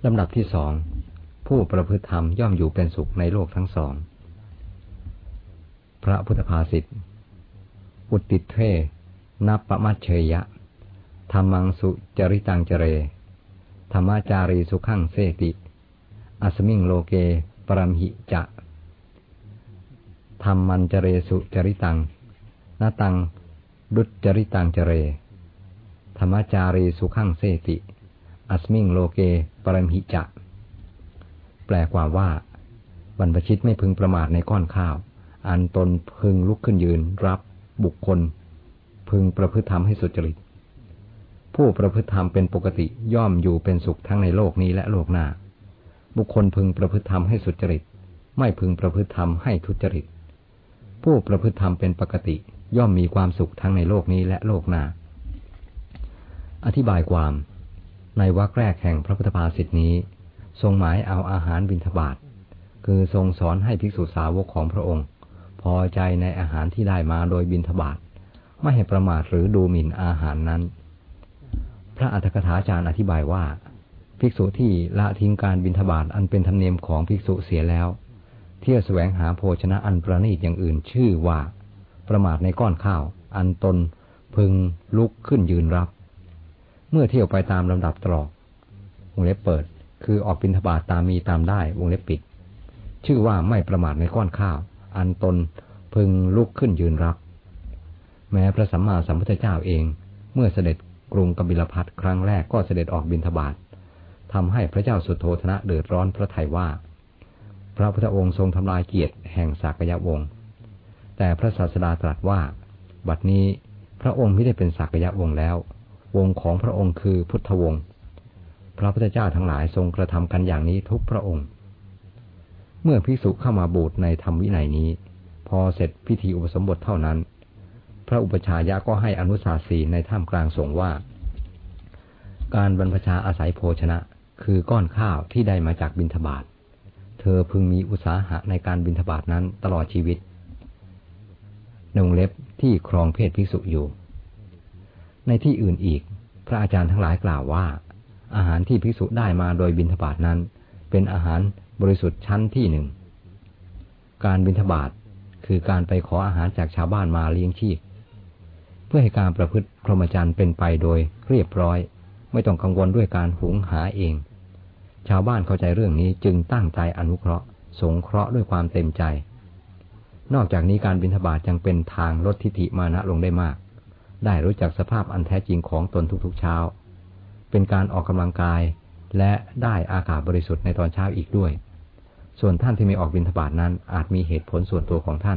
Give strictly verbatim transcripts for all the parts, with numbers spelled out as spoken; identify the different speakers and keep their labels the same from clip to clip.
Speaker 1: ลำดับที่สองผู้ประพฤติธรรมย่อมอยู่เป็นสุขในโลกทั้งสองพระพุทธภาษิตอุตติเทนัปปมัชเชยะธัมมังสุจริตังเจเรธรรมจารีสุขังเสติอัสมิงโลเกปรัมหิจะธัมมันเจเรสุจริตังนตังดุจจริตังเจเรธรรมจารีสุขังเสติอัสมิงโลเกปรัมหิจะแปลความว่าบรรพชิตไม่พึงประมาทในก้อนข้าวอันตนพึงลุกขึ้นยืนรับบุคคลพึงประพฤติธรรมให้สุจริตผู้ประพฤติธรรมเป็นปกติย่อมอยู่เป็นสุขทั้งในโลกนี้และโลกหน้าบุคคลพึงประพฤติธรรมให้สุจริตไม่พึงประพฤติธรรมให้ทุจริตผู้ประพฤติธรรมเป็นปกติย่อมมีความสุขทั้งในโลกนี้และโลกหน้าอธิบายความในวรรคแรกแห่งพระพุทธภาษิตนี้ทรงหมายเอาอาหารบิณฑบาตคือทรงสอนให้ภิกษุสาวกของพระองค์พอใจในอาหารที่ได้มาโดยบิณฑบาตไม่ให้ประมาทหรือดูหมิ่นอาหารนั้นพระอรรถกถาจารย์อธิบายว่าภิกษุที่ละทิ้งการบิณฑบาตอันเป็นธรรมเนียมของภิกษุเสียแล้วเที่ยวแสวงหาโภชนะอันประณีตอย่างอื่นชื่อว่าประมาทในก้อนข้าวอันตนพึงลุกขึ้นยืนรับเมื่อเที่ยวไปตามลำดับตรอกวงเล็บเปิดคือออกบิณฑบาตตามมีตามได้วงเล็บปิดชื่อว่าไม่ประมาทในก้อนข้าวอันตนพึงลุกขึ้นยืนรับแม้พระสัมมาสัมพุทธเจ้าเองเมื่อเสด็จกรุงกบิลพัสครั้งแรกก็เสด็จออกบิณฑบาตทำให้พระเจ้าสุโธทนะเดือดร้อนพระทัยว่าพระพุทธองค์ทรงทำลายเกียรติแห่งสากยวงศ์แต่พระศาสดาตรัสว่าบัดนี้พระองค์ไม่ได้เป็นสากยวงศ์แล้ววงของพระองค์คือพุทธวงศ์พระพุทธเจ้าทั้งหลายทรงกระทำกันอย่างนี้ทุกพระองค์เมื่อภิกษุเข้ามาบวชในธรรมวินัยนี้พอเสร็จพิธีอุปสมบทเท่านั้นพระอุปชฌายะก็ให้อนุสาสีในท่ามกลางสงฆ์ว่าการบรรพชาอาศัยโภชนะคือก้อนข้าวที่ได้มาจากบิณฑบาตเธอพึงมีอุตสาหะในการบิณฑบาตนั้นตลอดชีวิตในวงเล็บที่ครองเพศภิกษุอยู่ในที่อื่นอีกพระอาจารย์ทั้งหลายกล่าวว่าอาหารที่ภิกษุได้มาโดยบิณฑบาตนั้นเป็นอาหารบริสุทธิ์ชั้นที่หนึ่งการบิณฑบาตคือการไปขออาหารจากชาวบ้านมาเลี้ยงชีพเพื่อให้การประพฤติพรหมจรรย์เป็นไปโดยเรียบร้อยไม่ต้องกังวลด้วยการหุงหาเองชาวบ้านเข้าใจเรื่องนี้จึงตั้งใจอนุเคราะห์สงเคราะห์ด้วยความเต็มใจนอกจากนี้การบิณฑบาตยังเป็นทางลดทิฏฐิมานะลงได้มากได้รู้จักสภาพอันแท้จริงของตนทุกๆเช้าเป็นการออกกำลังกายและได้อากาศบริสุทธิ์ในตอนเช้าอีกด้วยส่วนท่านที่ไม่ออกบิณฑบาตนั้นอาจมีเหตุผลส่วนตัวของท่าน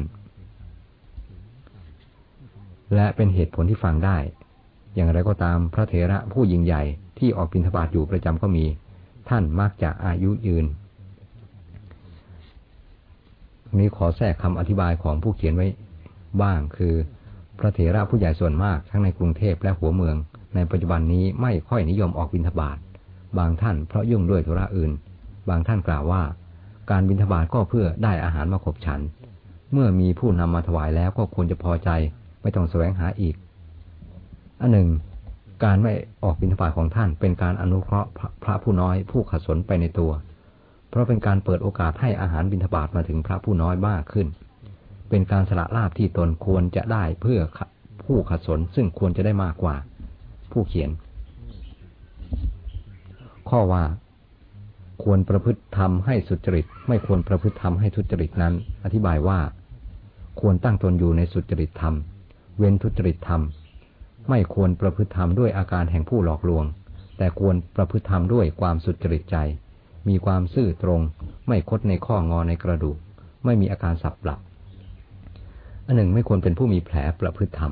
Speaker 1: และเป็นเหตุผลที่ฟังได้อย่างไรก็ตามพระเถระผู้ยิ่งใหญ่ที่ออกบิณฑบาตอยู่ประจำก็มีท่านมักจะอายุยืนนี้ขอแทรกคำอธิบายของผู้เขียนไว้บ้างคือพระเถระผู้ใหญ่ส่วนมากทั้งในกรุงเทพและหัวเมืองในปัจจุบันนี้ไม่ค่อยนิยมออกบิณฑบาตบางท่านเพราะยุ่งด้วยธุระอื่นบางท่านกล่าวว่าการบิณฑบาตก็เพื่อได้อาหารมาขบฉันเมื่อมีผู้นำมาถวายแล้วก็ควรจะพอใจไม่ต้องแสวงหาอีกอันหนึ่งการไม่ออกบิณฑบาตของท่านเป็นการอนุเคราะห์พระผู้น้อยผู้ขัดสนไปในตัวเพราะเป็นการเปิดโอกาสให้อาหารบิณฑบาตมาถึงพระผู้น้อยมากขึ้นเป็นการสละลาภที่ตนควรจะได้เพื่อผู้ขัดสนซึ่งควรจะได้มากกว่าผู้เขียนข้อว่าควรประพฤติธรรมให้สุจริตไม่ควรประพฤติธรรมให้ทุจริตนั้นอธิบายว่าควรตั้งตนอยู่ในสุจริตธรรมเว้นทุจริตธรรมไม่ควรประพฤติธรรมด้วยอาการแห่งผู้หลอกลวงแต่ควรประพฤติธรรมด้วยความสุจริตใจมีความซื่อตรงไม่คดในข้องอในกระดูกไม่มีอาการสับหลับอันหนึ่งไม่ควรเป็นผู้มีแผลประพฤติธรรม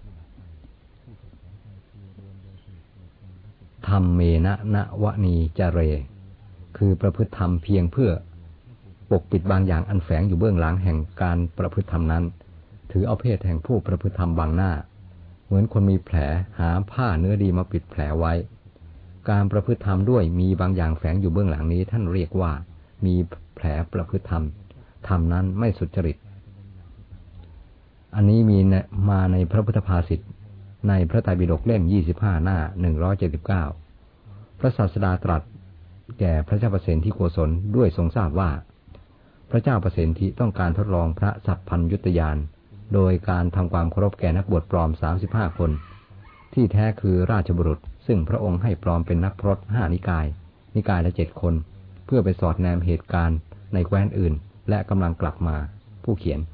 Speaker 1: ธรรมเมนะนะวะนีจเรคือประพฤติธรรมเพียงเพื่อปกปิดบางอย่างอันแฝงอยู่เบื้องหลังแห่งการประพฤติธรรมนั้นถือเอาเพศแห่งผู้ประพฤติธรรมบังหน้าเหมือนคนมีแผลหาผ้าเนื้อดีมาปิดแผลไว้การประพฤติธรรมด้วยมีบางอย่างแฝงอยู่เบื้องหลังนี้ท่านเรียกว่ามีแผลประพฤติธรรมธรรมนั้นไม่สุจริตอันนี้มีมาในพระพุทธภาษิตในพระไตรปิฎกเล่มยี่สิบห้าหน้าหนึ่งร้อยเจ็ดสิบเก้าพระศาสดาตรัสแก่พระเจ้าประสิทธิโกศลด้วยทรงทราบว่าพระเจ้าประสิทธิต้องการทดลองพระสัพพัญยุตญาณโดยการทำความเคารพแก่นักบวชปลอมสามสิบห้าคนที่แท้คือราชบุรุษซึ่งพระองค์ให้ปลอมเป็นนักพรตห้านิกายนิกายละเจ็ดคนเพื่อไปสอดแนมเหตุการณ์ในแคว้นอื่นและกำลังกลับมาผู้เขียน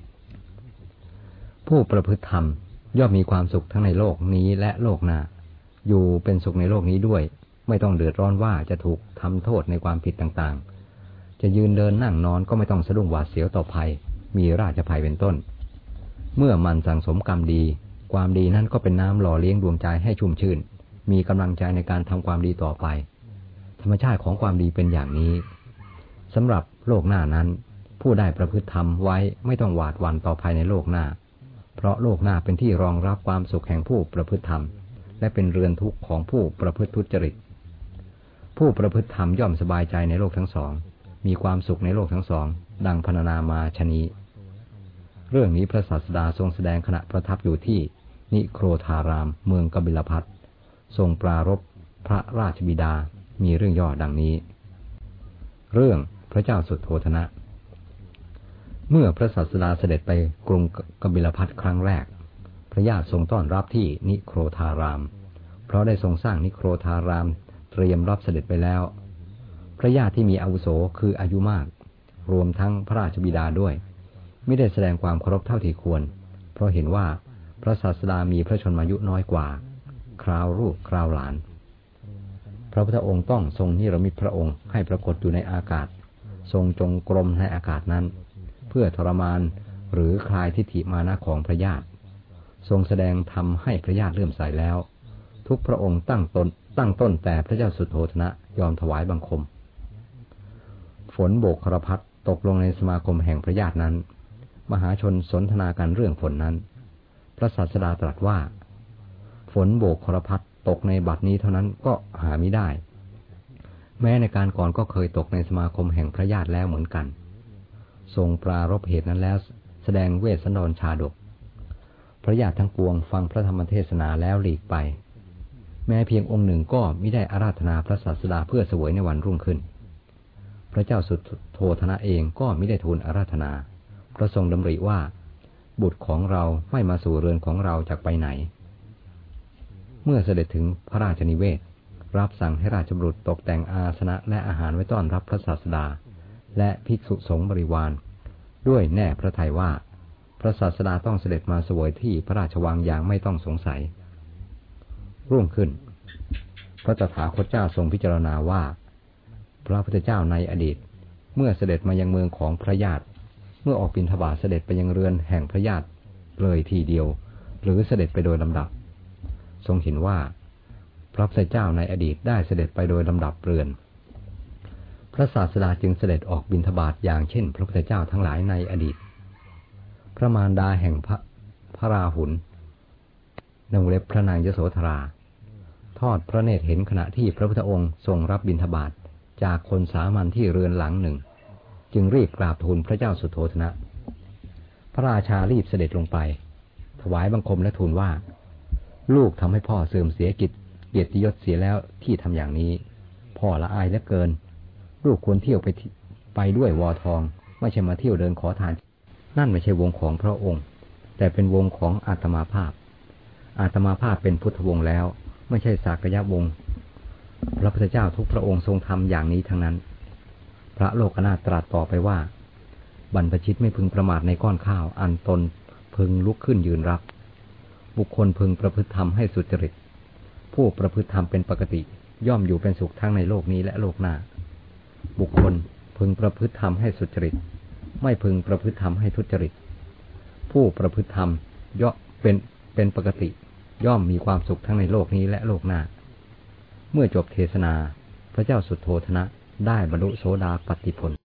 Speaker 1: ผู้ประพฤติธรรมย่อมมีความสุขทั้งในโลกนี้และโลกหน้าอยู่เป็นสุขในโลกนี้ด้วยไม่ต้องเดือดร้อนว่าจะถูกทำโทษในความผิดต่างๆจะยืนเดินนั่งนอนก็ไม่ต้องสะดุ้งหวาดเสียวต่อภัยมีราชภัยเป็นต้นเมื่อมันสั่งสมกรรมดีความดีนั้นก็เป็นน้ำหล่อเลี้ยงดวงใจให้ชุ่มชื่นมีกำลังใจในการทำความดีต่อไปธรรมชาติของความดีเป็นอย่างนี้สำหรับโลกหน้านั้นผู้ได้ประพฤติธรรมไว้ไม่ต้องหวาดหวั่นต่อภัยในโลกหน้าเพราะโลกหน้าเป็นที่รองรับความสุขแห่งผู้ประพฤติธรรมและเป็นเรือนทุกข์ของผู้ประพฤติทุจริตผู้ประพฤติธรรมย่อมสบายใจในโลกทั้งสองมีความสุขในโลกทั้งสองดังพรรณนามาชนี้เรื่องนี้พระศาสดาทรงแสดงขณะประทับอยู่ที่นิโครธารามเมืองกบิลพัสทรงปรารภพระราชบิดามีเรื่องย่อดังนี้เรื่องพระเจ้าสุโธทนะเมื่อพระศาสดาเสด็จไปกรุงกบิลพัสครั้งแรกพระญาติทรงต้อนรับที่นิโครธารามเพราะได้ทรงสร้างนิโครธารามเตรียมรับเสด็จไปแล้วพระญาติที่มีอาวุโสคืออายุมากรวมทั้งพระราชบิดาด้วยไม่ได้แสดงความเคารพเท่าที่ควรเพราะเห็นว่าพระศาสดามีพระชนมายุน้อยกว่าคราวลูกคราวหลานพระพุทธองค์ต้องทรงนิรมิตพระองค์ให้ปรากฏอยู่ในอากาศทรงจงกรมในอากาศนั้นเพื่อทรมานหรือคลายทิฏฐิมานะของพระญาติทรงแสดงธรรมให้พระญาติเลื่อมใสแล้วทุกพระองค์ตั้งตนตั้งต้นแต่พระเจ้าสุโธทนะยอมถวายบังคมฝนโบกครพัดตกลงในสมาคมแห่งพระญาตินั้นมหาชนสนทนากันเรื่องฝนนั้นพระศาสดาตรัสว่าฝนโบกครพัดตกในบัดนี้เท่านั้นก็หามิได้แม้ในการก่อนก็เคยตกในสมาคมแห่งพระญาติแล้วเหมือนกันทรงปรารภเหตุนั้นแล้วแสดงเวสสันดรชาดกพระญาติทั้งปวงฟังพระธรรมเทศนาแล้วหลีกไปแม้เพียงองค์หนึ่งก็มิได้อาราธนาพระศาสดาเพื่อเสวยในวันรุ่งขึ้นพระเจ้าสุโธทนะเองก็มิได้ทูลอาราธนาพระทรงดำริว่าบุตรของเราไม่มาสู่เรือนของเราจากไปไหนเมื่อเสด็จถึงพระราชนิเวศรับสั่งให้ราชบุรุษตกแต่งอาสนะและอาหารไว้ต้อนรับพระศาสดาและภิกษุสงฆ์บริวารด้วยแน่พระทัยว่าพระศาสดาต้องเสด็จมาเสวยที่พระราชวังอย่างไม่ต้องสงสัยรุ่งขึ้นพระตถาคตเจ้าทรงพิจารณาว่าพระพุทธเจ้าในอดีตเมื่อเสด็จมายังเมืองของพระญาติเมื่อออกบิณฑบาตเสด็จไปยังเรือนแห่งพระญาติเลยทีเดียวหรือเสด็จไปโดยลำดับทรงเห็นว่าพระพุทธเจ้าในอดีตได้เสด็จไปโดยลำดับเรือนพระศาสดาจึงเสด็จออกบิณฑบาตอย่างเช่นพระพุทธเจ้าทั้งหลายในอดีตพระมารดาแห่งพระพระราหุลในวงเล็บพระนางยโสธราทอดพระเนตรเห็นขณะที่พระพุทธองค์ทรงรับบิณฑบาตจากคนสามัญที่เรือนหลังหนึ่งจึงรีบกราบทูลพระเจ้าสุโธทนะพระราชารีบเสด็จลงไปถวายบังคมและทูลว่าลูกทำให้พ่อเสื่อมเสียกิจเกียรติยศเสียแล้วที่ทำอย่างนี้พ่อละอายเหลือเกินลูกควรเที่ยวไปไปด้วยวอทองไม่ใช่มาเที่ยวเดินขอทานนั่นไม่ใช่วงของพระองค์แต่เป็นวงของอาตมาภาพอาตมาภาพเป็นพุทธวงศ์แล้วไม่ใช่สากยะวงศ์พระพุทธเจ้าทุกพระองค์ทรงทำอย่างนี้ทั้งนั้นพระโลกนาถตรัสต่อไปว่าบรรพชิตไม่พึงประมาทในก้อนข้าวอันตนพึงลุกขึ้นยืนรับบุคคลพึงประพฤติธรรมให้สุจริตผู้ประพฤติธรรมเป็นปกติย่อมอยู่เป็นสุขทั้งในโลกนี้และโลกหน้าบุคคลพึงประพฤติธรรมให้สุจริตไม่พึงประพฤติธรรมให้ทุจริตผู้ประพฤติธรรมย่อมเป็นเป็นปกติย่อมมีความสุขทั้งในโลกนี้และโลกหน้าเมื่อจบเทศนาพระเจ้าสุโธทนะได้บรรลุโสดาปัตติผล